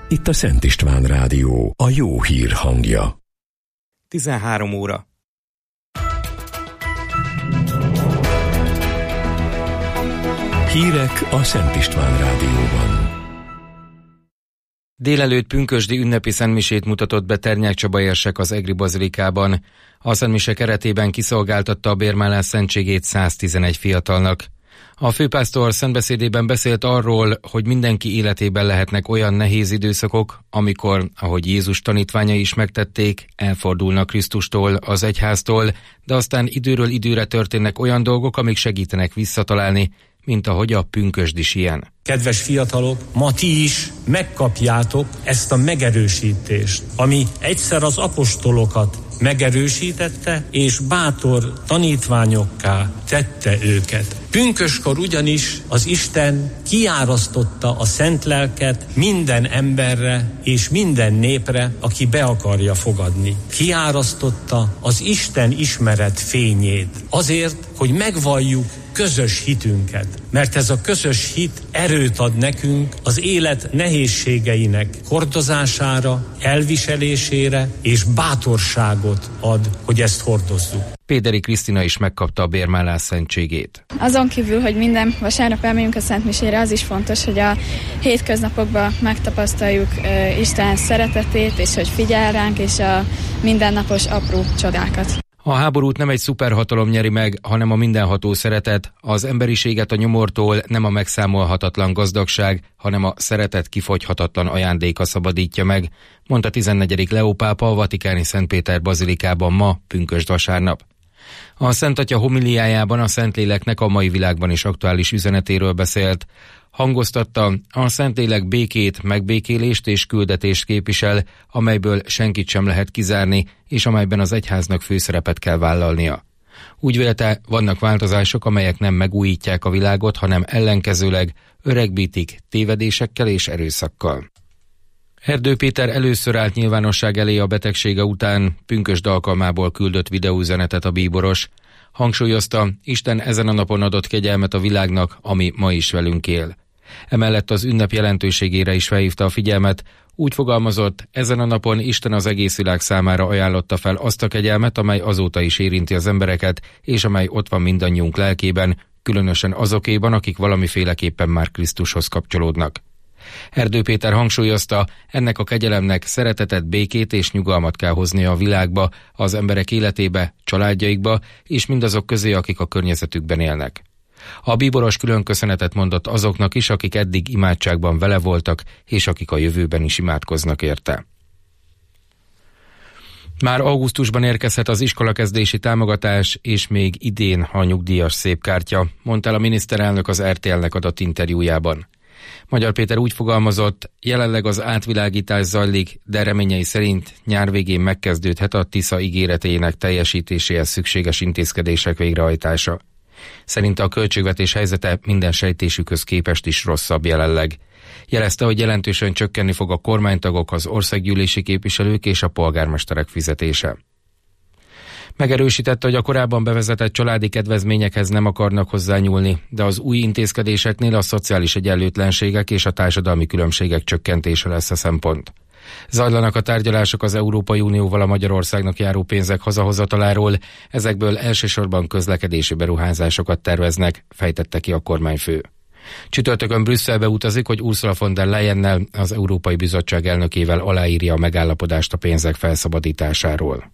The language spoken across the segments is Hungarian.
Itt a Szent István Rádió, a jó hír hangja. 13 óra. Hírek a Szent István Rádióban. Délelőtt pünkösdi ünnepi szentmisét mutatott be Ternyák Csaba érsek az Egri bazilikában. A szentmise keretében kiszolgáltatta a bérmálás szentségét 111 fiatalnak. A főpásztor szentbeszédében beszélt arról, hogy mindenki életében lehetnek olyan nehéz időszakok, amikor, ahogy Jézus tanítványai is megtették, elfordulnak Krisztustól, az egyháztól, de aztán időről időre történnek olyan dolgok, amik segítenek visszatalálni, mint ahogy a pünkösd is ilyen. Kedves fiatalok, ma ti is megkapjátok ezt a megerősítést, ami egyszer az apostolokat megerősítette, és bátor tanítványokká tette őket. Pünköskor ugyanis az Isten kiárasztotta a szent lelket minden emberre és minden népre, aki be akarja fogadni. Kiárasztotta az Isten ismeret fényét azért, hogy megvalljuk közös hitünket, mert ez a közös hit erőt ad nekünk az élet nehézségeinek hordozására, elviselésére, és bátorságot ad, hogy ezt hordozzuk. Péderi Krisztina is megkapta a bérmálás szentségét. Azon kívül, hogy minden vasárnap elmegyünk a szentmisére, az is fontos, hogy a hétköznapokban megtapasztaljuk Isten szeretetét, és hogy figyel ránk, és a mindennapos apró csodákat. A háborút nem egy szuperhatalom nyeri meg, hanem a mindenható szeretet, az emberiséget a nyomortól nem a megszámolhatatlan gazdagság, hanem a szeretet kifogyhatatlan ajándéka szabadítja meg, mondta 14. Leó pápa a vatikáni Szent Péter bazilikában ma, pünkösd vasárnap. A Szent Atya homiliájában a Szentléleknek a mai világban is aktuális üzenetéről beszélt. Hangoztatta, a Szentlélek békét, megbékélést és küldetést képvisel, amelyből senkit sem lehet kizárni, és amelyben az egyháznak főszerepet kell vállalnia. Úgy vélte, vannak változások, amelyek nem megújítják a világot, hanem ellenkezőleg öregbítik tévedésekkel és erőszakkal. Erdő Péter először állt nyilvánosság elé a betegsége után, pünkösd alkalmából küldött videóüzenetet a bíboros. Hangsúlyozta, Isten ezen a napon adott kegyelmet a világnak, ami ma is velünk él. Emellett az ünnep jelentőségére is felhívta a figyelmet, úgy fogalmazott, ezen a napon Isten az egész világ számára ajánlotta fel azt a kegyelmet, amely azóta is érinti az embereket, és amely ott van mindannyiunk lelkében, különösen azokéban, akik valamiféleképpen már Krisztushoz kapcsolódnak. Erdő Péter hangsúlyozta, ennek a kegyelemnek szeretetet, békét és nyugalmat kell hoznia a világba, az emberek életébe, családjaikba és mindazok közé, akik a környezetükben élnek. A bíboros külön köszönetet mondott azoknak is, akik eddig imádságban vele voltak, és akik a jövőben is imádkoznak érte. Már augusztusban érkezhet az iskolakezdési támogatás, és még idén a nyugdíjas szépkártya, mondta el a miniszterelnök az RTL-nek adott interjújában. Magyar Péter úgy fogalmazott, jelenleg az átvilágítás zajlik, de reményei szerint nyár végén megkezdődhet a Tisza ígéretének teljesítéséhez szükséges intézkedések végrehajtása. Szerinte a költségvetés helyzete minden sejtésükhöz képest is rosszabb jelenleg. Jelezte, hogy jelentősen csökkenni fog a kormánytagok, az országgyűlési képviselők és a polgármesterek fizetése. Megerősítette, hogy a korábban bevezetett családi kedvezményekhez nem akarnak hozzányúlni, de az új intézkedéseknél a szociális egyenlőtlenségek és a társadalmi különbségek csökkentése lesz a szempont. Zajlanak a tárgyalások az Európai Unióval a Magyarországnak járó pénzek hazahozataláról, ezekből elsősorban közlekedési beruházásokat terveznek, fejtette ki a kormányfő. Csütörtökön Brüsszelbe utazik, hogy Ursula von der Leyennel, az Európai Bizottság elnökével aláírja a megállapodást a pénzek felszabadításáról.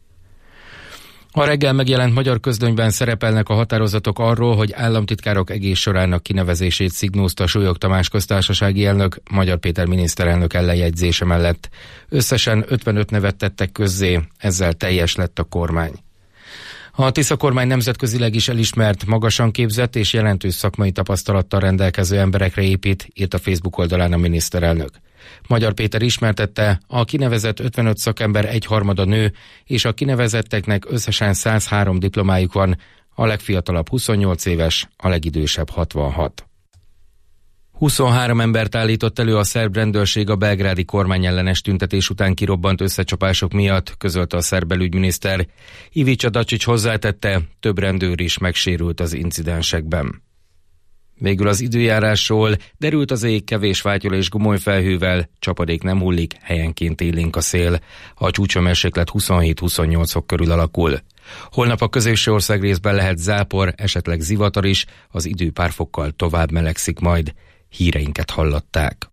A reggel megjelent magyar közlönyben szerepelnek a határozatok arról, hogy államtitkárok egész sorának kinevezését szignózta Súlyog Tamás köztársasági elnök, Magyar Péter miniszterelnök ellenjegyzése mellett. Összesen 55 nevet tettek közzé, ezzel teljes lett a kormány. A Tisza kormány nemzetközileg is elismert, magasan képzett és jelentős szakmai tapasztalattal rendelkező emberekre épít, írt a Facebook oldalán a miniszterelnök. Magyar Péter ismertette, a kinevezett 55 szakember egyharmada nő, és a kinevezetteknek összesen 103 diplomájuk van, a legfiatalabb 28 éves, a legidősebb 66. 23 embert állított elő a szerb rendőrség a belgrádi kormányellenes tüntetés után kirobbant összecsapások miatt, közölte a szerb belügyminiszter. Ivica Dačić hozzátette, több rendőr is megsérült az incidensekben. Végül az időjárásról: derült az ég, kevés vátyol és gomolyfelhővel, csapadék nem hullik, helyenként élénk a szél. A csúcshőmérséklet 27-28 fok körül alakul. Holnap a középső ország részben lehet zápor, esetleg zivatar is, az idő pár fokkal tovább melegszik majd. Híreinket hallották.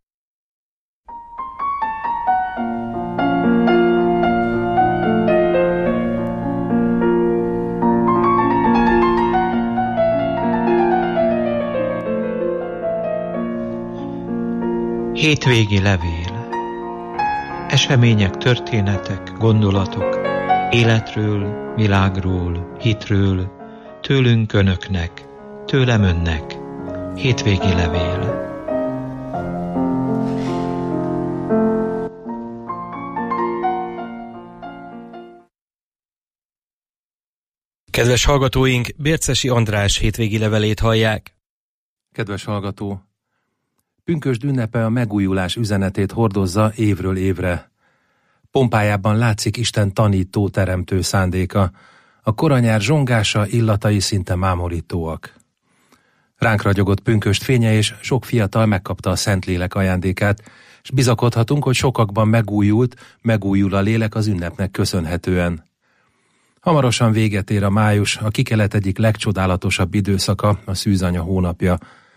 Hétvégi levél. Események, történetek, gondolatok, életről, világról, hitről, tőlünk önöknek, tőlem önnek. Hétvégi levél. Kedves hallgatóink, Bércesi András hétvégi levelét hallják. Kedves hallgató! Pünkösd ünnepe a megújulás üzenetét hordozza évről évre. Pompájában látszik Isten tanító, teremtő szándéka. A koranyár zsongása, illatai szinte mámorítóak. Ránk ragyogott pünkösd fénye, és sok fiatal megkapta a Szentlélek ajándékát, és bizakodhatunk, hogy sokakban megújul a lélek az ünnepnek köszönhetően. Hamarosan véget ér a május, a kikelet egyik legcsodálatosabb időszaka, a szűzanya hónapja.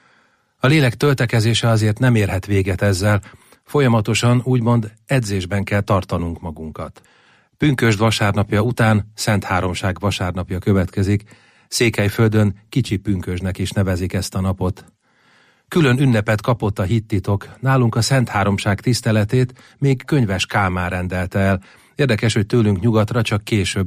A lélek töltekezése azért nem érhet véget ezzel, folyamatosan úgymond edzésben kell tartanunk magunkat. Pünkösd vasárnapja után Szent Háromság vasárnapja következik, Székelyföldön Kicsi Pünkösdnek is nevezik ezt a napot. Külön ünnepet kapott a hittitok, nálunk a Szent Háromság tiszteletét még Könyves Kálmán rendelte el. Érdekes, hogy tőlünk nyugatra csak később,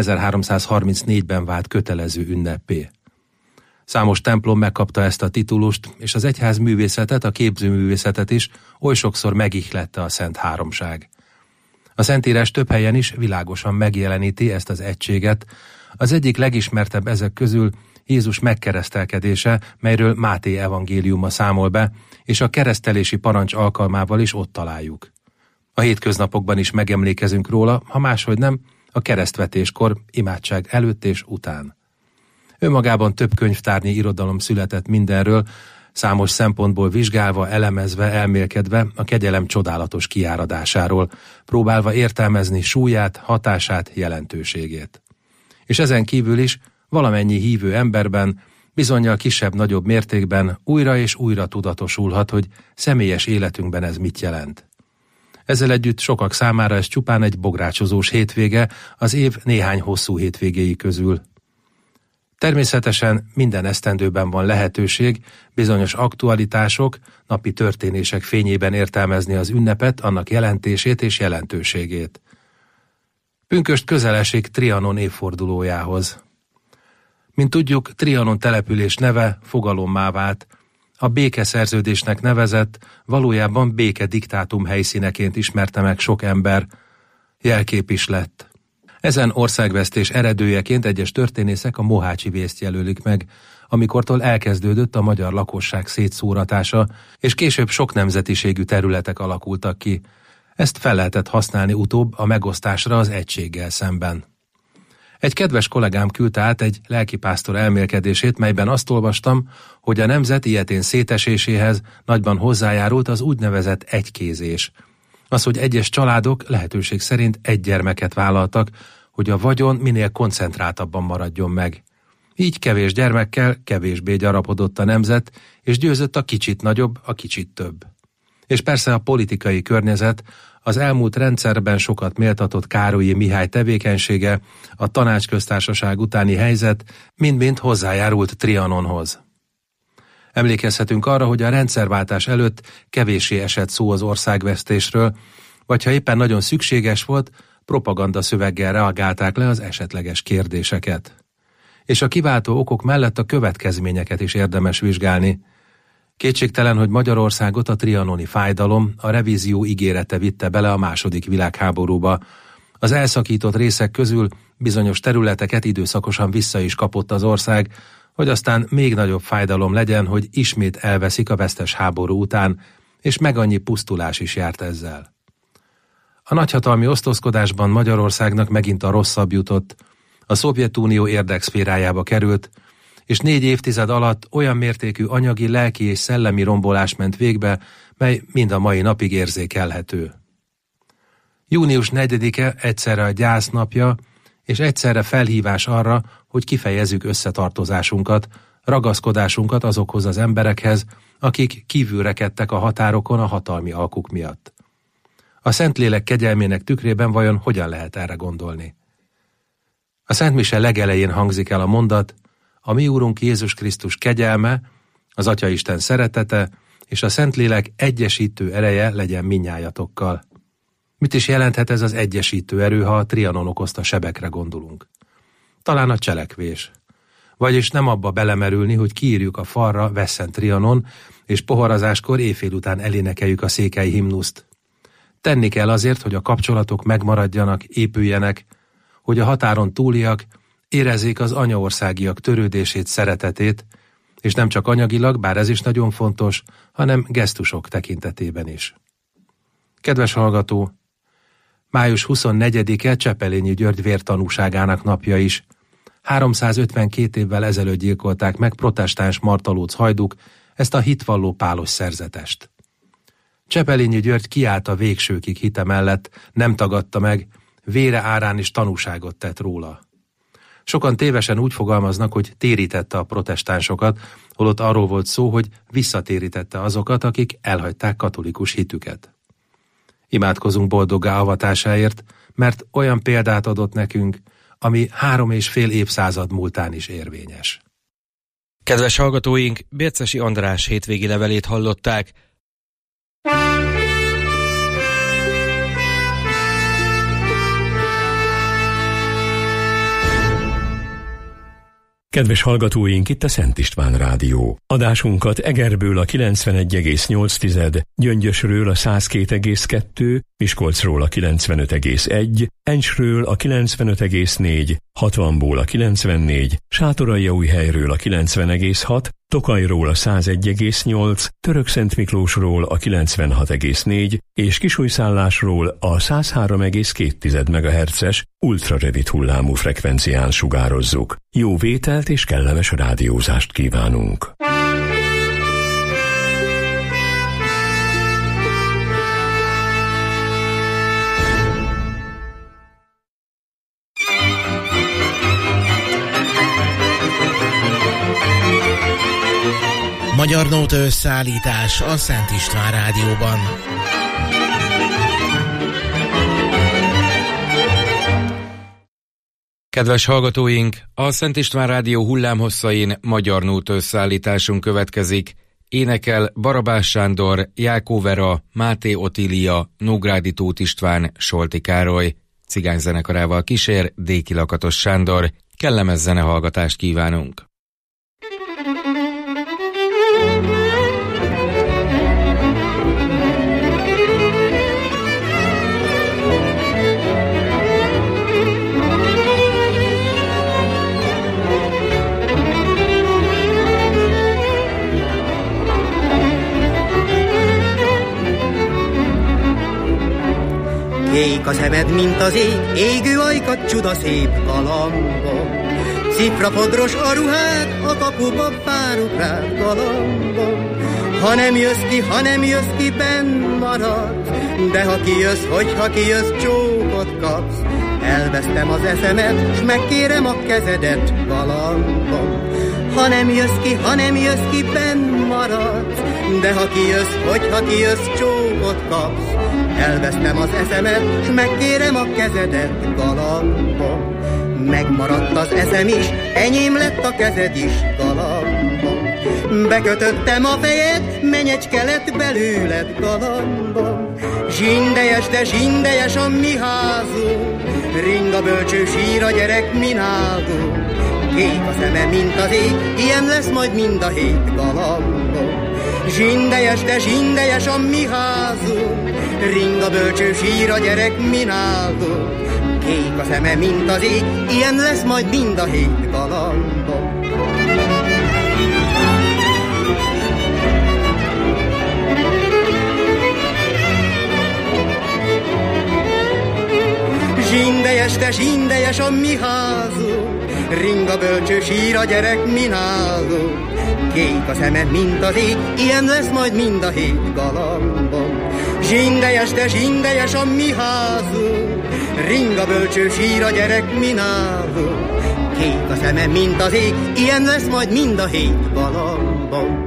1334-ben vált kötelező ünneppé. Számos templom megkapta ezt a titulust, és az egyház művészetet, a képzőművészetet is oly sokszor megihlette a Szent Háromság. A Szentírás több helyen is világosan megjeleníti ezt az egységet. Az egyik legismertebb ezek közül Jézus megkeresztelkedése, melyről Máté evangéliuma számol be, és a keresztelési parancs alkalmával is ott találjuk. A hétköznapokban is megemlékezünk róla, ha máshogy nem, a keresztvetéskor, imádság előtt és után. Önmagában több könyvtárnyi irodalom született mindenről, számos szempontból vizsgálva, elemezve, elmélkedve a kegyelem csodálatos kiáradásáról, próbálva értelmezni súlyát, hatását, jelentőségét. És ezen kívül is valamennyi hívő emberben, bizonnyal kisebb-nagyobb mértékben újra és újra tudatosulhat, hogy személyes életünkben ez mit jelent. Ezzel együtt sokak számára ez csupán egy bográcsozós hétvége az év néhány hosszú hétvégéi közül. Természetesen minden esztendőben van lehetőség bizonyos aktualitások, napi történések fényében értelmezni az ünnepet, annak jelentését és jelentőségét. Pünkösd közel esik Trianon évfordulójához. Mint tudjuk, Trianon település neve fogalommá vált, a békeszerződésnek nevezett, valójában békediktátum helyszíneként ismerte meg sok ember, jelkép is lett. Ezen országvesztés eredőjeként egyes történészek a mohácsi vészt jelölik meg, amikortól elkezdődött a magyar lakosság szétszóratása, és később sok nemzetiségű területek alakultak ki. Ezt fel lehetett használni utóbb a megosztásra az egységgel szemben. Egy kedves kollégám küldte át egy lelkipásztor elmélkedését, melyben azt olvastam, hogy a nemzet ilyetén széteséséhez nagyban hozzájárult az úgynevezett egykézés. Az, hogy egyes családok lehetőség szerint egy gyermeket vállaltak, hogy a vagyon minél koncentráltabban maradjon meg. Így kevés gyermekkel kevésbé gyarapodott a nemzet, és győzött a kicsit nagyobb, a kicsit több. És persze a politikai környezet, az elmúlt rendszerben sokat méltatott Károlyi Mihály tevékenysége, a tanácsköztársaság utáni helyzet mind-mind hozzájárult Trianonhoz. Emlékezhetünk arra, hogy a rendszerváltás előtt kevéssé esett szó az országvesztésről, vagy ha éppen nagyon szükséges volt, propaganda szöveggel reagálták le az esetleges kérdéseket. És a kiváltó okok mellett a következményeket is érdemes vizsgálni. Kétségtelen, hogy Magyarországot a trianoni fájdalom, a revízió ígérete vitte bele a II. Világháborúba. Az elszakított részek közül bizonyos területeket időszakosan vissza is kapott az ország, hogy aztán még nagyobb fájdalom legyen, hogy ismét elveszik a vesztes háború után, és meg annyi pusztulás is járt ezzel. A nagyhatalmi osztozkodásban Magyarországnak megint a rosszabb jutott, a Szovjetunió érdekszférájába került, és 4 évtized alatt olyan mértékű anyagi, lelki és szellemi rombolás ment végbe, mely mind a mai napig érzékelhető. Június 4-e egyszerre a gyász napja, és egyszerre felhívás arra, hogy kifejezzük összetartozásunkat, ragaszkodásunkat azokhoz az emberekhez, akik kívülrekedtek a határokon a hatalmi alkuk miatt. A Szentlélek kegyelmének tükrében vajon hogyan lehet erre gondolni? A Szentmise legelején hangzik el a mondat: a mi Úrunk Jézus Krisztus kegyelme, az Atyaisten szeretete és a Szentlélek egyesítő ereje legyen mindnyájatokkal. Mit is jelenthet ez az egyesítő erő, ha a Trianon okozta sebekre gondolunk? Talán a cselekvés. Vagyis nem abba belemerülni, hogy kiírjuk a falra Vesszen Trianon, és poharazáskor éjfél után elénekeljük a székely himnuszt. Tenni kell azért, hogy a kapcsolatok megmaradjanak, épüljenek, hogy a határon túliak érezzék az anyaországiak törődését, szeretetét, és nem csak anyagilag, bár ez is nagyon fontos, hanem gesztusok tekintetében is. Kedves hallgató, május 24-e Csepelényi György vértanúságának napja is. 352 évvel ezelőtt gyilkolták meg protestáns martalóc hajduk ezt a hitvalló pálos szerzetest. Csepelényi György kiállt a végsőkig hite mellett, nem tagadta meg, vére árán is tanúságot tett róla. Sokan tévesen úgy fogalmaznak, hogy térítette a protestánsokat, holott arról volt szó, hogy visszatérítette azokat, akik elhagyták katolikus hitüket. Imádkozunk boldoggá avatásáért, mert olyan példát adott nekünk, ami 3,5 évszázad múltán is érvényes. Kedves hallgatóink, Bércesi András hétvégi levelét hallották. Kedves hallgatóink, itt a Szent István Rádió. Adásunkat Egerből a 91,8, Gyöngyösről a 102,2, Miskolcról a 95,1, Encsről a 95,4, Hatvanból a 94, Sátoraljaújhelyről a 90,6, Tokajról a 101,8, Törökszentmiklósról a 96,4 és Kisújszállásról a 103,2 MHz-es ultrarövid hullámú frekvencián sugározzuk. Jó vételt és kellemes rádiózást kívánunk! Magyar Nóta összeállítás a Szent István Rádióban. Kedves hallgatóink, a Szent István Rádió hullámhosszain Magyar Nóta összeállításunk következik. Énekel Barabás Sándor, Jákó Vera, Máté Otília, Nógrádi Tóth István, Solti Károly. Cigányzenekarával kísér Déki Lakatos Sándor. Kellemes zenehallgatást kívánunk! Kék a szemed, mint az ég, égő ajkat, csuda szép galambom. Cifrafodros a ruhád, a kapuba várok rád galambom. Ha nem jössz ki, benn maradsz, de ha kijössz, hogyha kijössz, csókot kapsz. Elvesztem az eszemet, s megkérem a kezedet galambom. Ha nem jössz ki, benn maradsz, de ha kijössz, hogyha kijössz, csókot kapsz. Elvesztem az eszemet, s megkérem a kezedet galambom. Megmaradt az eszem is, enyém lett a kezed is galambom. Bekötöttem a fejed, menyecske lett belőled galambom. Zsindejes, de zsindejes a mi házunk, ring a bölcső, sír a gyerek, mi nálunk. Kék a szeme, mint az ég, ilyen lesz majd mind a hét galambom. Zsindejes, de zsindejes a mi házunk, ring a bölcső, sír a gyerek, mi nálunk. Kék a szeme, mint az ég, ilyen lesz majd mind a hét galambom. Zsindejes, de zsindejes a mi házunk, ring a bölcső sír, a gyerek mináló. Kék a szeme, mint az ég, ilyen lesz majd mind a 7 galambom. Zsindejes, de zsindejes a mi házunk, ring a bölcső sír, a gyerek mináló. Kék a szeme, mint az ég, ilyen lesz majd mind a 7 galambom.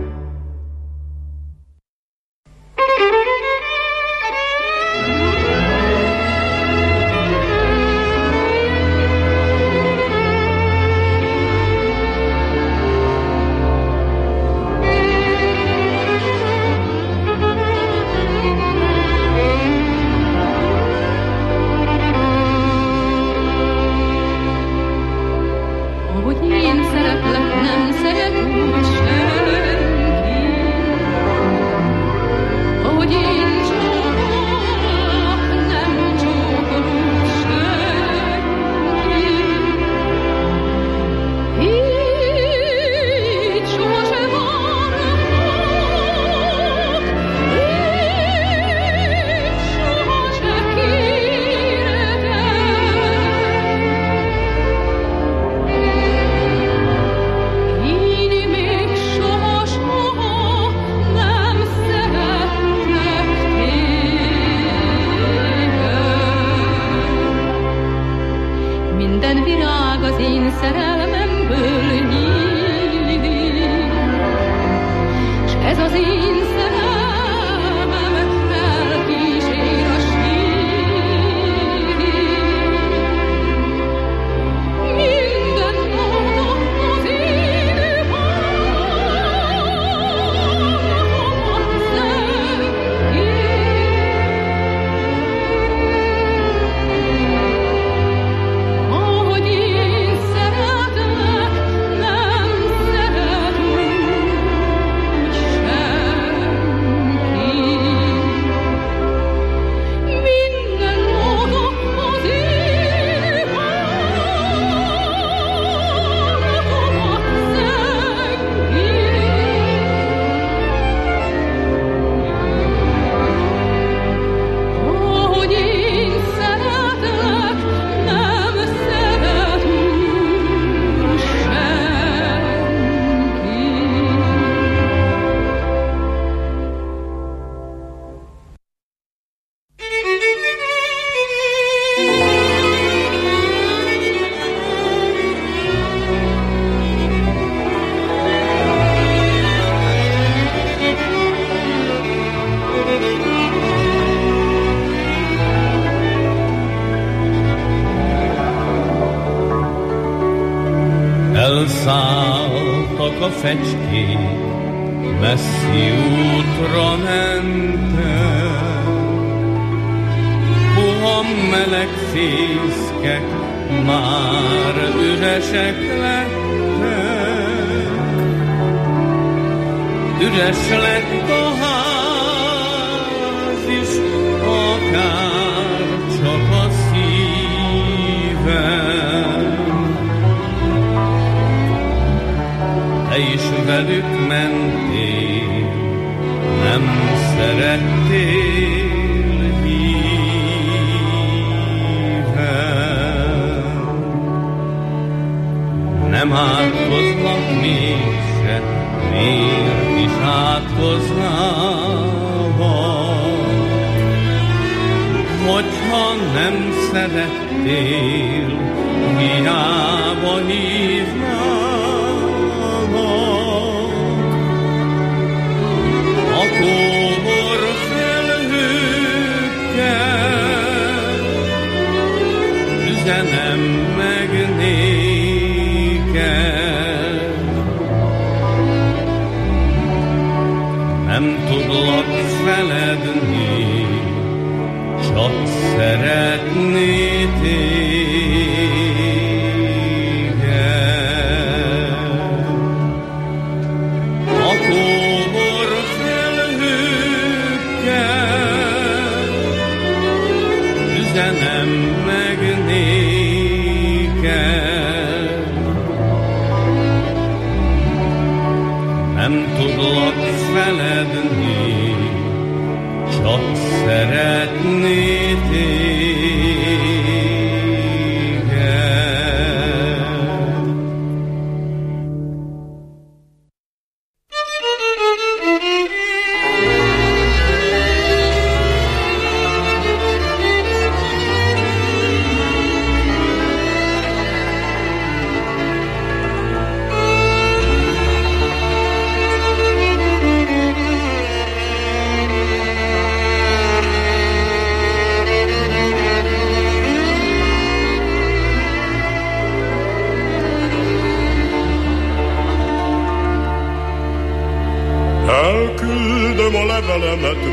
Elszálltak a fecskék, messzi útra mentek, puha meleg fészkek már üresek lettek. Üres lett a ház is, akár csak a szívem. Te is velük mentél, nem szerettél hívem. Nem átkoznak mégse, miért is átkoznának? Hogyha nem szerettél, hiába hívnál. A kóbor felhőkkel üzenem meg néked. Nem tudlak feledni, csak szeretni téged. A kóbor felhőkkel üzenem meg néked. Nem tudlak feledni, csak szeretni téged.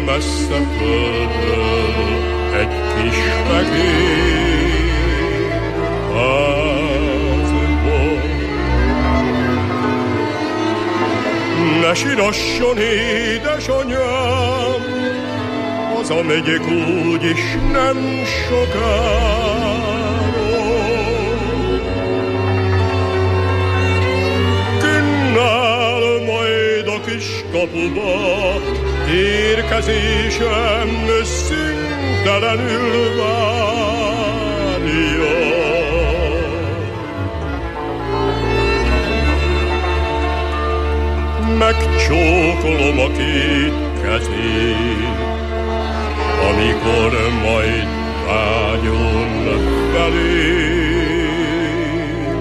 messze földről egy kis fehér házból. Ne sírasson, édesanyám, hazamegyek úgyis nem sokára. Künnál majd a kis kapuba, érkezésem szüntelenül várja. Megcsókolom a két kezét, amikor majd vágyon felém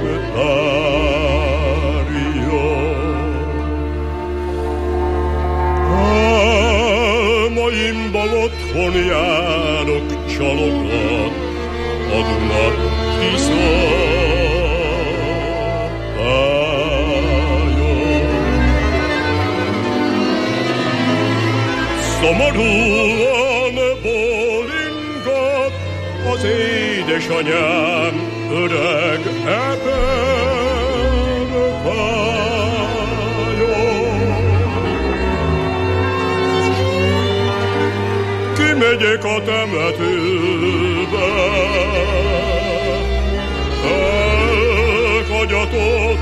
tárja. Álmaimban otthon járok csalogat, a Duna szomorúan bólingat az édesanyám öreg eperfájon. Kimegyek a temetőbe, elkagyatott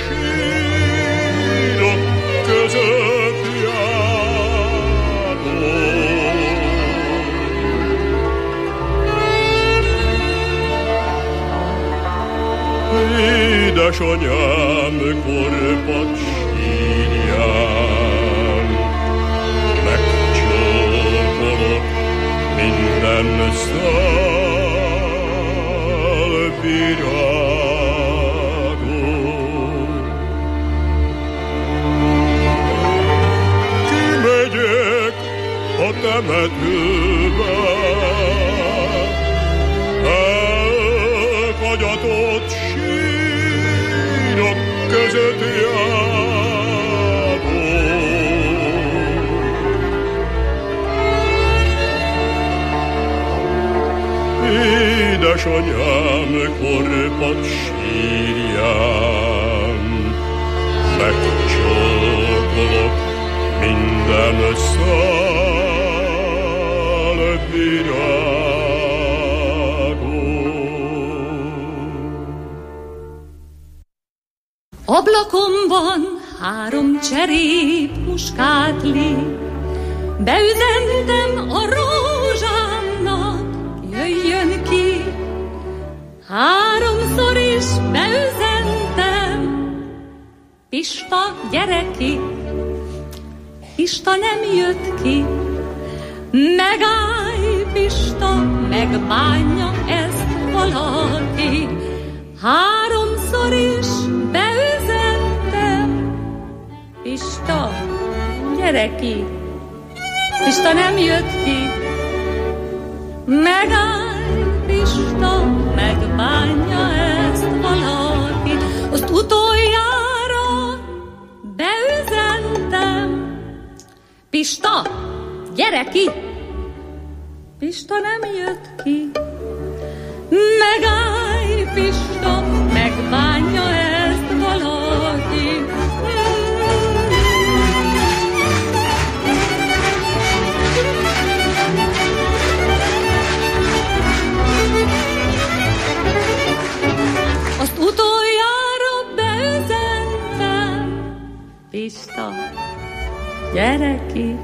sírok között édesanyám korpat sírján, megcsókolok minden szál virágot. Kimegyek a temetőbe, elkagyatott sírok között járok. Édesanyám korpat sírján, megcsókolok minden szál virágot. Ablakomban 3 cserép muskátli, beüzentem a rózsámnak, jöjjön ki. 3-szor is beüzentem, Pista, gyere ki. Pista nem jött ki. Megállj, Pista, megbánja ezt valaki. 3-szor is beüzentem, Pista, gyere ki. Pista nem jött ki. Megállj, Pista, megbánja ezt valaki. Azt utoljára beüzentem, Pista, gyere ki. Pista nem jött ki. Megállj, Pista, megbánja ezt valaki. Azt utoljára beüzentem, Pista, gyere ki.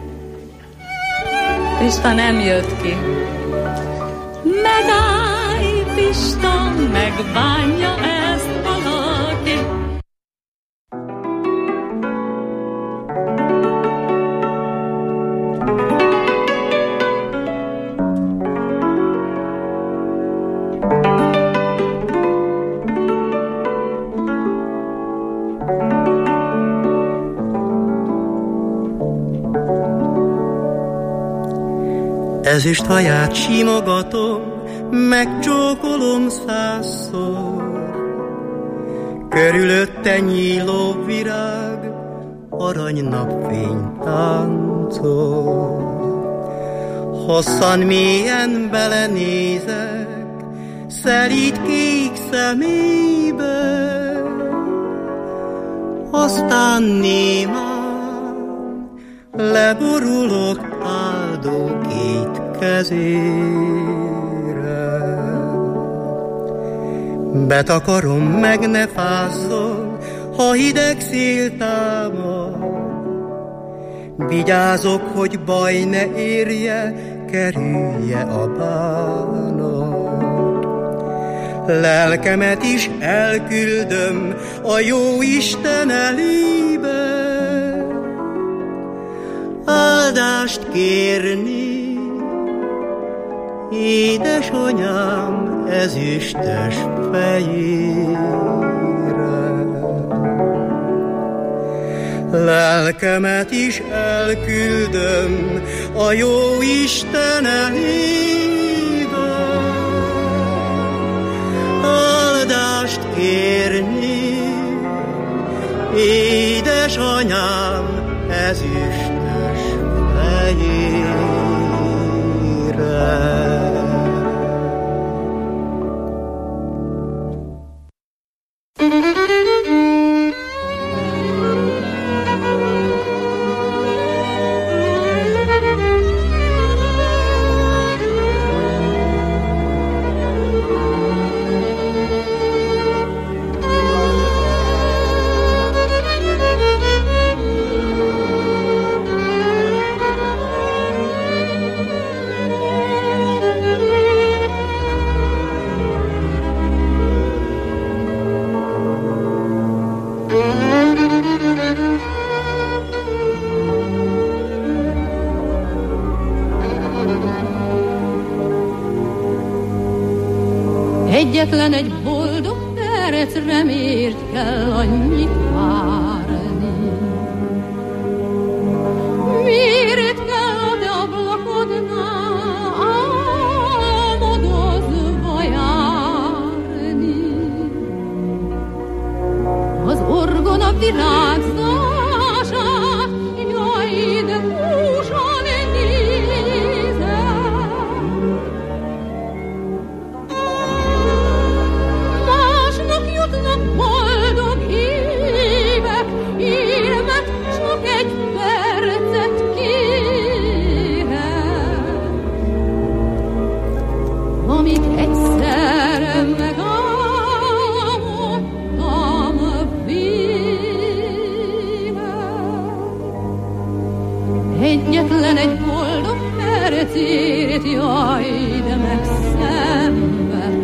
Pista nem jött ki. Megállj, Pista, megbánja ezt valaki. Ezüst haját simogatom, megcsókolom 100-szor. Körülötte nyíló virág, arany napfény táncol. Hosszan mélyen belenézek szelíd kék szemébe, aztán némán leborulok áldó két kezére. Betakarom, meg ne fázzon, ha hideg szél támad, vigyázok, hogy baj ne érje, kerülje a bánat. Lelkemet is elküldöm a jó Isten elébe, áldást kérni, édesanyám ezüstös fejére. Lelkemet is elküldöm a jó Isten elébe, áldást kérni, édesanyám ezüstös fejére. Egyetlen egy boldog percre miért kell annyit várni? Miért kell a te ablakodnál álmodozva járni? Az orgona virágzását, jaj, de húsan nézem. Boldog évek, én meg csak egy percet kérek, amíg egyszerre megálmodtam vélem. Egyetlen egy boldog percét, jaj, de megszenvedtem.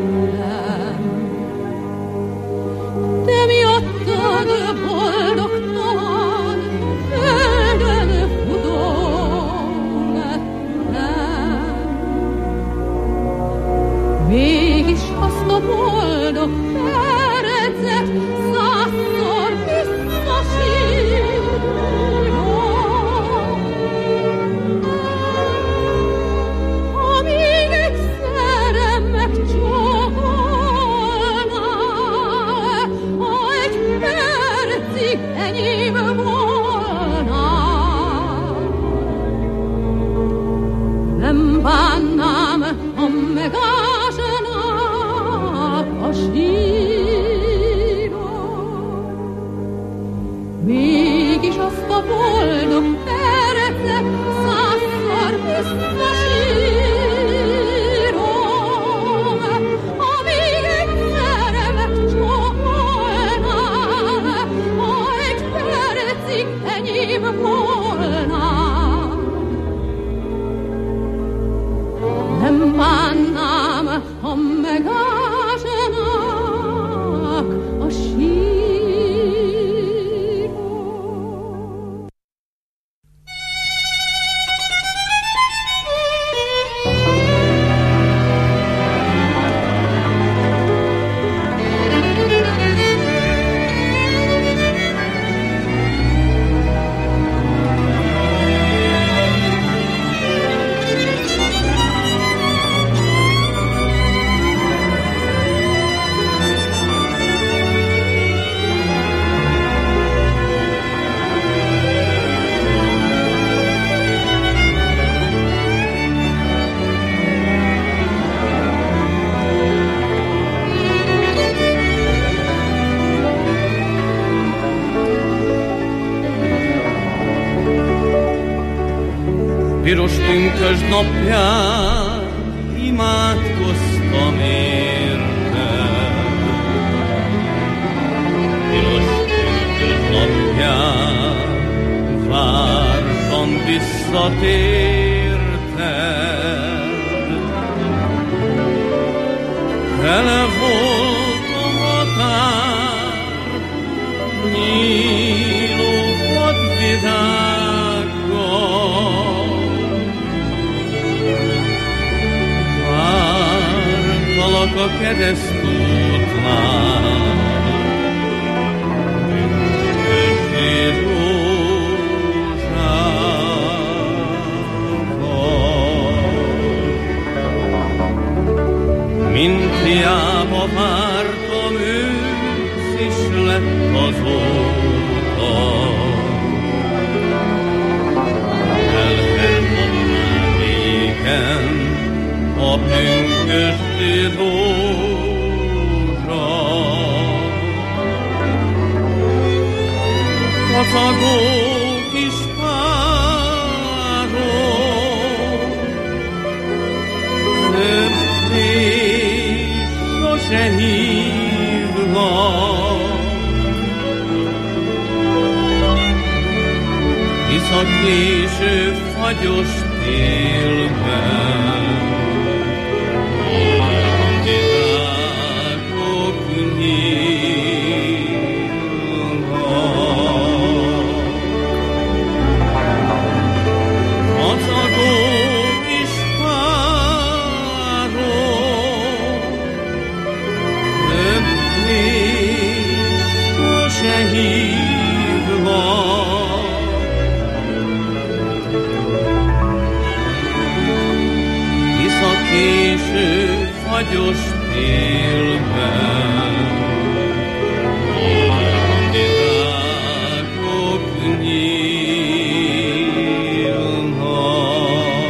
Te miattad boldogtalan földön futó lettem. Mégis azt a boldog percet százszor visszasírom. Amíg egyszerre megcsókolnál, enyém volna. Nem bánnám, ha megásnak a síron. Mégis azt a boldog percet százszor visszasírom, amíg egyszerre megcsókolnál, enyém volna. Nem bánnám, ha megásnak a síron. piros pünkös napján imádkoztam érte. Piros pünkös napján vártam visszatérted. Tele volt a határ, nyíló vadvirággal. Vártalak a keresztútnál, pünkösdi rózsával. Mint hiába vártam, ősz is lett azóta. Elhermad már régen a pünkösdi rózsa. Kacagó kis párok, többé sose hívnak, hisz a késő fagyos télben virágok nyílnak. Kacagó kis párok, többé sose hívnak, hisz a késő fagyos télben virágok nyílnak.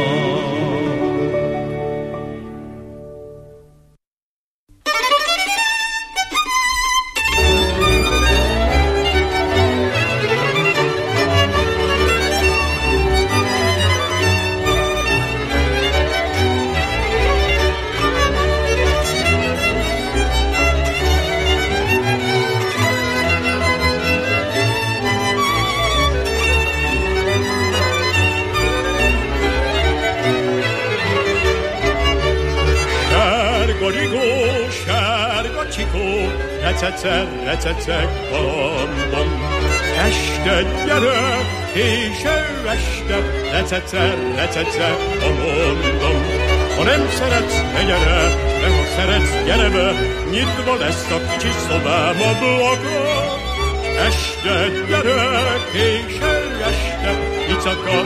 Receceg galambom. Este gyere, késő este, receceg, ha mondom. Ha nem szeretsz, ne gyere, de ha szeretsz, gyere be, nyitva lesz a kicsi szobám ablaka. Este gyere, késő este, icaka.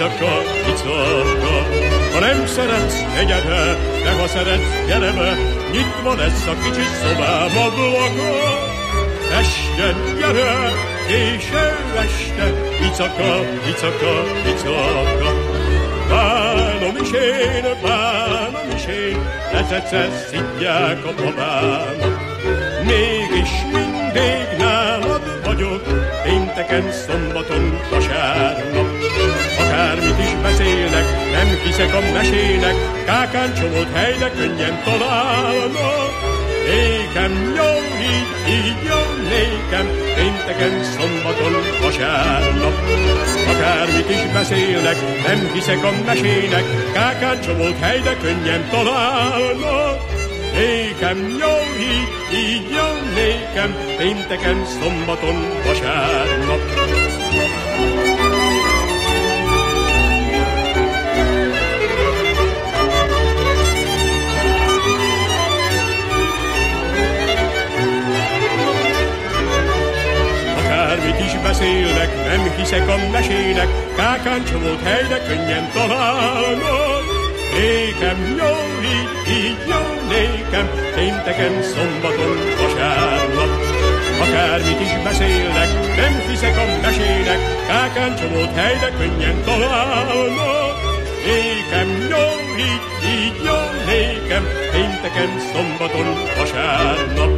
Ha nem szeretsz, ne gyere, de ha szeretsz, gyere be, nyitva lesz a kicsi szobám ablaka. Este gyere, késő este, icaka. Bánom is én, lecece szidják a babámat. Mégis mindig nálad vagyok, pénteken, szombaton, vasárnap. Akármit is beszélnek, nem hiszek a mesének, kákáncsomott helyre könnyen találnak. Nékem jó, így jó nékem, pénteken, szombaton, vasárnap. Akármit is beszélnek, nem hiszek a mesének, kákáncsomott helyre könnyen találnak. Nékem jó, így jó nékem, pénteken, szombaton, vasárnap. Akármit is beszélnek, nem hiszek a mesének, kákáncsomott helyre könnyen találnak. Nékem jó, így jó nékem, pénteken, szombaton, vasárnap. Akármit is beszélnek, nem hiszek a mesének, kákáncsomott helyre könnyen találnak. Nékem jó, így jó nékem, pénteken, szombaton, vasárnap.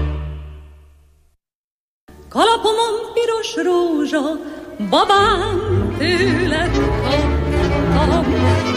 Kalapomon piros rózsa, babám, tőled kaptam.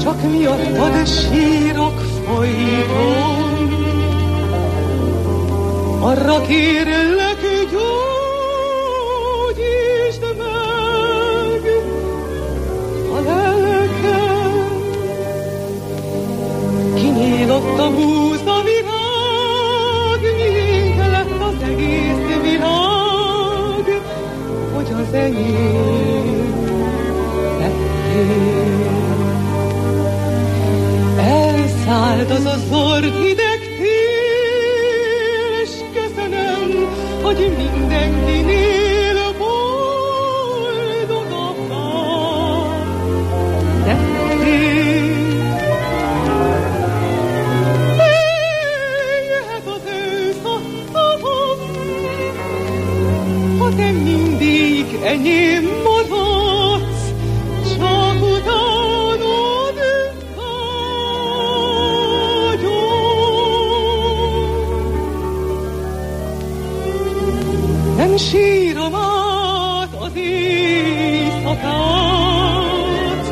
csak miattad sírok folyton. Arra kérlek, gyógyítsd meg a lelkem. Kinyílott a búza virág, miénk lett az egész világ, hogy az enyém lettél. Elszállt az a zord hideg tél, és köszönöm, hogy mindenkinél boldogabbá tettél. Jöhet az ősz a tavam, ha te mindig enyém maradsz, csak utánod nem sírom át az éjszakát,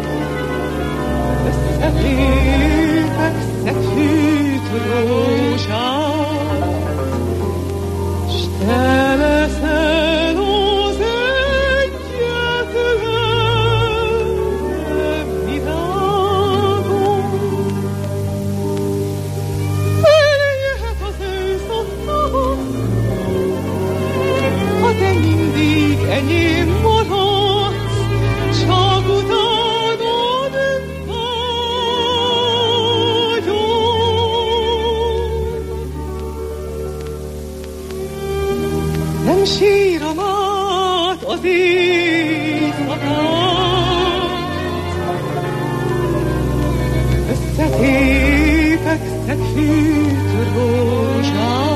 összetépek szegfűt rózsát, s te leszel az egyetlen virágom. Eljöhet az ősz a tavon, ha te mindig enyém maradsz, csak utánod vagyok. Nem sírom át az éjszakát, összetépek szegfűt rózsát,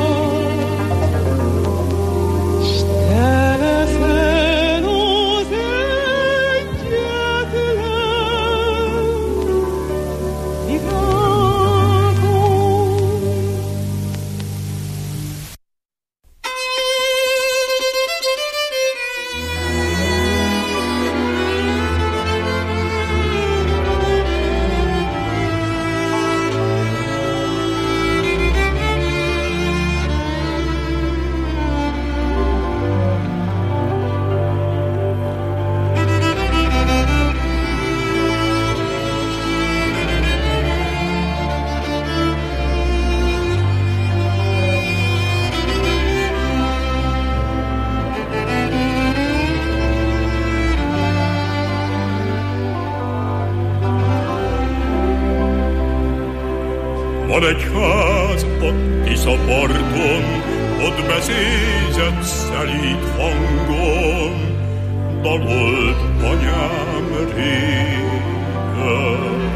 Van egy ház ott Tiszaparton, ott beszézett szelíd hangon, dalolt anyám régen.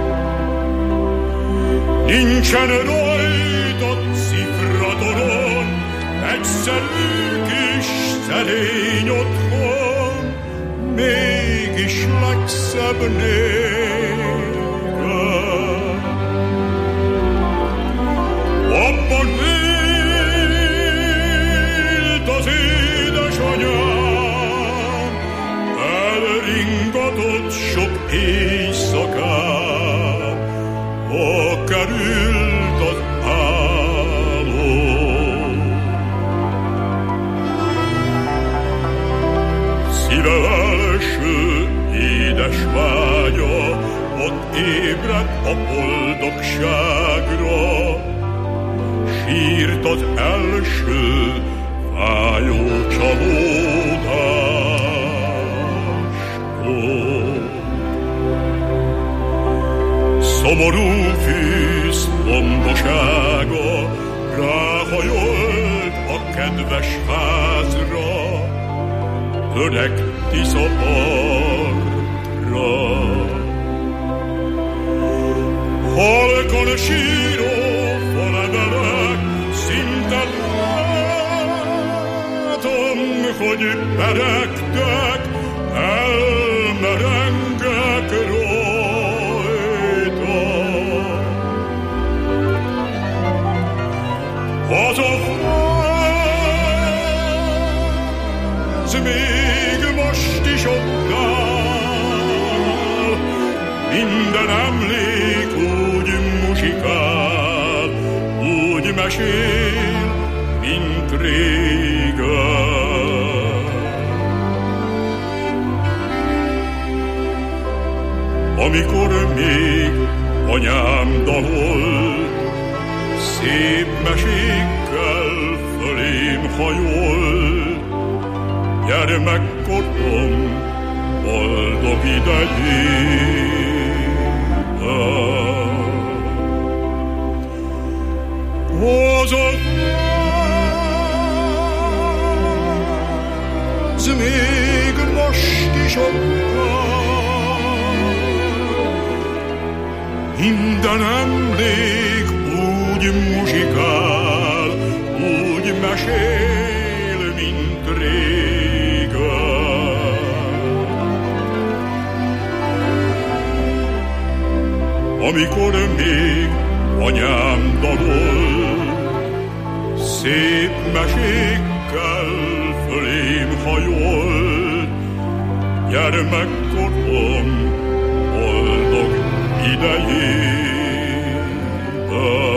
Nincsen rajta cifratoron, egyszerű kis szerény otthon, mégis legszebb négen. Abban élt az édesanyám, elringatott sok éjszakán, ha került az álom. Szíve első édes vágya, ott ébredt a boldogságra, sírt az első fájó csalódáskor. Szomorú fűz lombosága ráhajolt a kedves házra, öreg Tiszapartra. Halkan síró falevelek, szinte látom, hogy peregtek, elmerengek rajta. Az a ház még most is ott áll, minden emlék mesél, mint régen. Amikor még anyám dalolt, szép mesékkel fölém hajolt, gyermekkorom boldog idejében. Az még most is minden emlék úgy muzsikál, úgy mesél, mint régen. Amikor még anyám dalol, szép mesékkel fölém hajolt, gyermekkorom boldog idejében.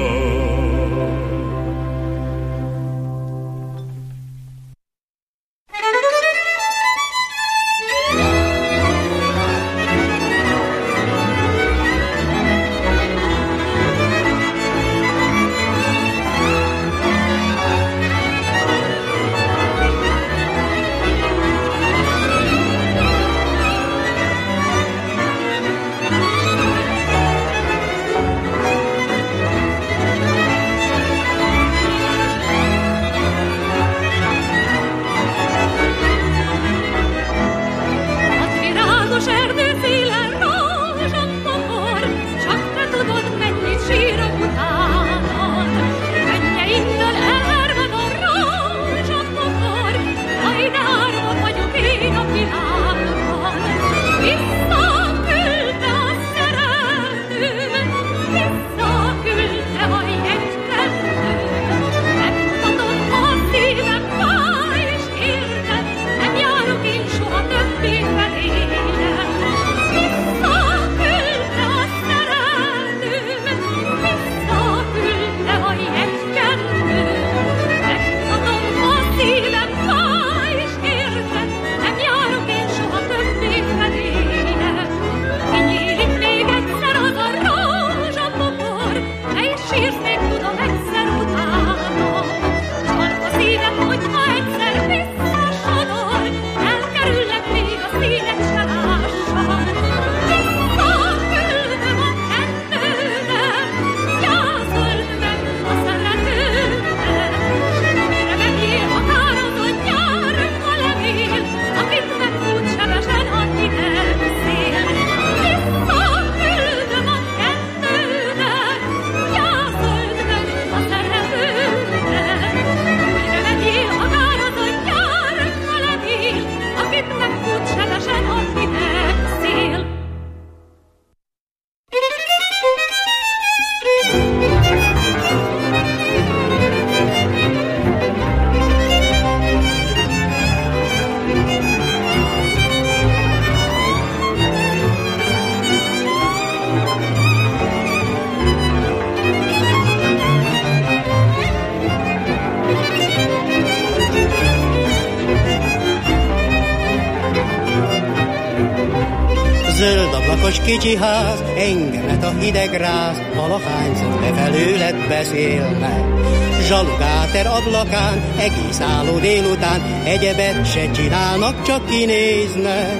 Zöld ablakos kicsi ház, engemet a hideg ráz, valahányszor befelőled beszélnek. Zsalugáter ablakán, egész álló délután, egyebet se csinálnak, csak kinéznek.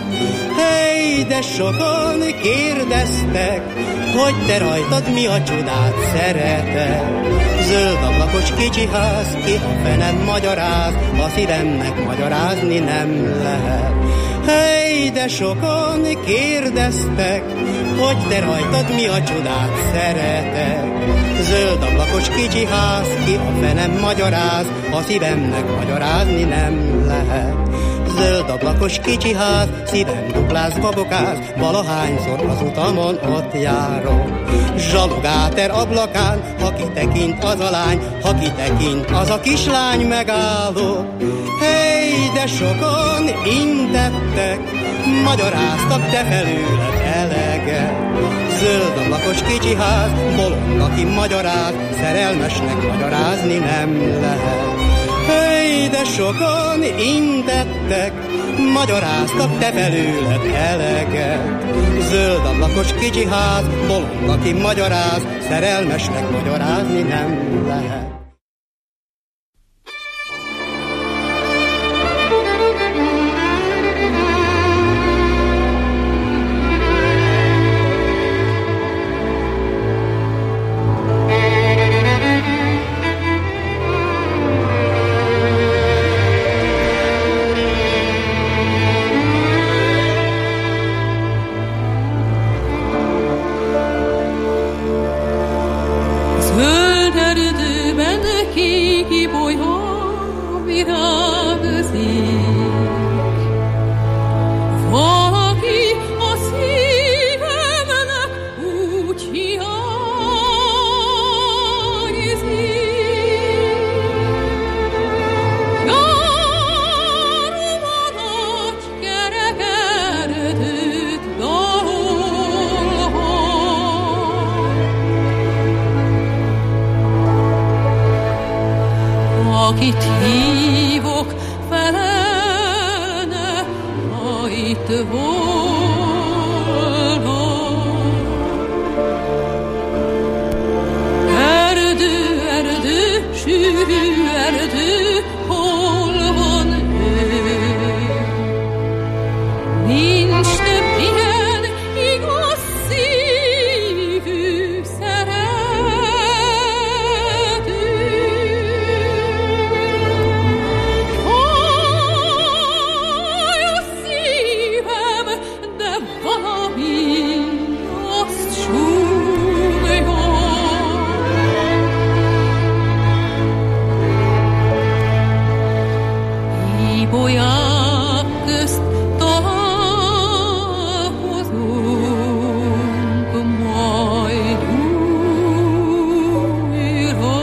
Hey, de sokan kérdeztek, hogy te rajtad mi a csodát szereted. Zöld ablakos kicsi ház, ki a fenem magyaráz, a szívemnek magyarázni nem lehet. Hey, de sokan kérdeztek, hogy te rajtad mi a csodát szereted. Zöld ablakos kicsi ház, ki a fenem magyaráz, a szívemnek magyarázni nem lehet. Zöld ablakos kicsi ház, szívem dupláz, babokáz, valahányszor az utamon ott járok. Zsalugáter ablakán, ha kitekint az a lány, ha kitekint az a kislány, megállok. Hey, de sokan intettek, magyaráztak, te felőled eleget. eleget. Zöld ablakos kicsi ház, bolond, aki magyaráz, szerelmesnek magyarázni nem lehet. Hey, de sokan intettek, magyaráztak te belőled eleget. Zöld ablakos kicsi ház, bolond, aki magyaráz, szerelmesnek magyarázni nem lehet. Akit hívok, felelne, ha itt volna. Erdő, erdő, sűrű erdő, hol van ő? Nincs több ilyen igaz szívű Ibolyák közt találkozunk majd újra.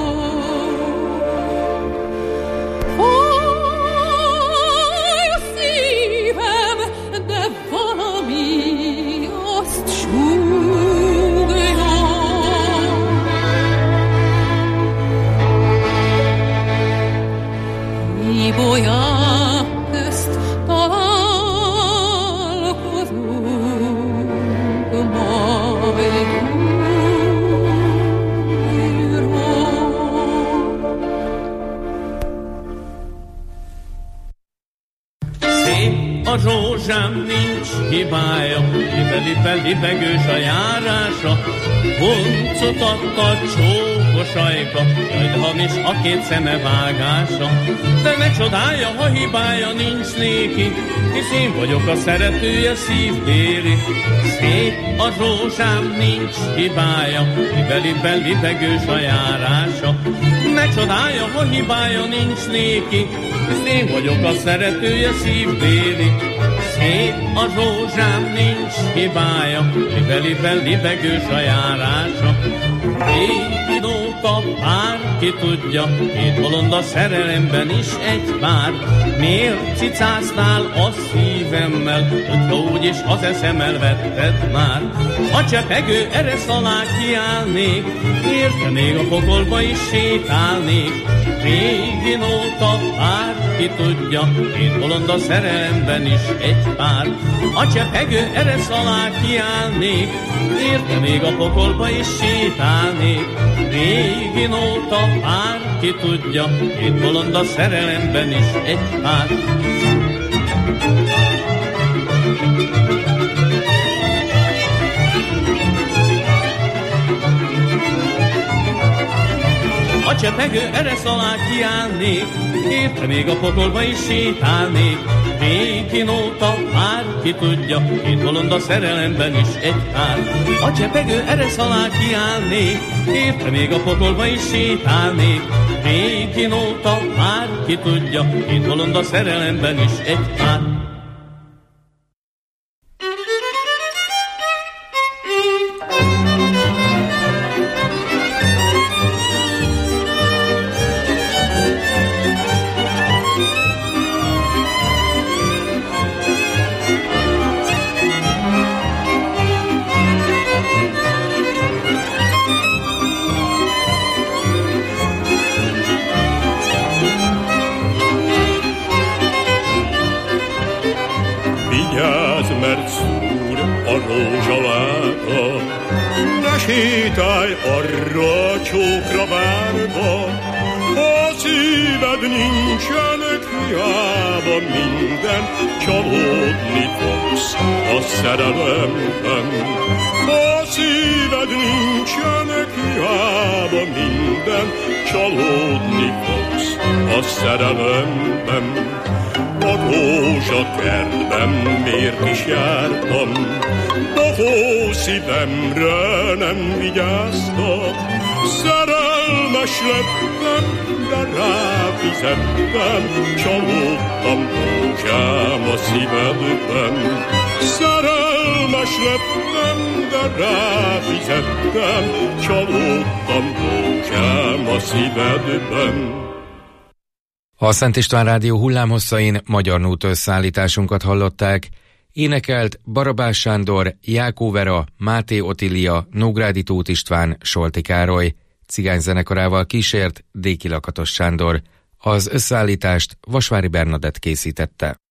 Fáj a szívem, de valami azt súgja. Ibolyák közt találkozunk majd újra. Szép a rózsám, nincs hibája, libegős a járása, huncot adta csókos ajka, jaj, de hamis a két szeme vágása. De ne csodálja, ha hibája nincs néki, hisz én vagyok a szeretője szívbéli. Szép a rózsám, nincs hibája, libegős a járása. Ne csodálja, ha hibája nincs néki, hisz én vagyok a szeretője szívbéli. Szép a rózsám, nincs hibája, libegős a járása. Régi nóta, bárki tudja, két bolond a szerelemben is egy pár. Miért cicásznál a szívemmel, hogyha úgyis az eszemmel vetted már? A csepegő eresz alá kiállnék, érte még a pokolba is sétálnék. Régi nóta, bárki tudja, két bolond a szerelemben is egy pár. A csepegő eresz alá kiállnék, érte még a pokolba is sétálnék. Régi nóta, bárki tudja, két bolond a szerelemben is egy pár. A csepegő eresz alá kiállnék, érte még a pokolba is sétálnék. Régi nóta, bárki tudja, két bolond a szerelemben is egy pár. A csepegő eresz alá kiállnék, érte még a pokolba is sétálnék. Régi nóta, bárki tudja, két bolond a szerelemben is egy pár. sétálj arra a csókra várva, ha szíved nincsen hiába minden, csalódni fogsz a szerelemben. Ha szíved nincsen hiába minden, csalódni fogsz a szerelemben. A rózsakertben miért is jártam, bohó szívemre nem vigyáztam. Szerelmes lettem, de ráfizettem, csalódtam rózsám a szívedben. Szerelmes lettem, de ráfizettem, csalódtam rózsám a szívedben. A Szent István Rádió hullámhosszain Magyar Nóta összeállításunkat hallották. Énekelt Barabás Sándor, Jákó Vera, Máté Otília, Nógrádi Tóth István, Solti Károly. Cigányzenekarával kísért Déki Lakatos Sándor. Az összeállítást Vasvári Bernadett készítette.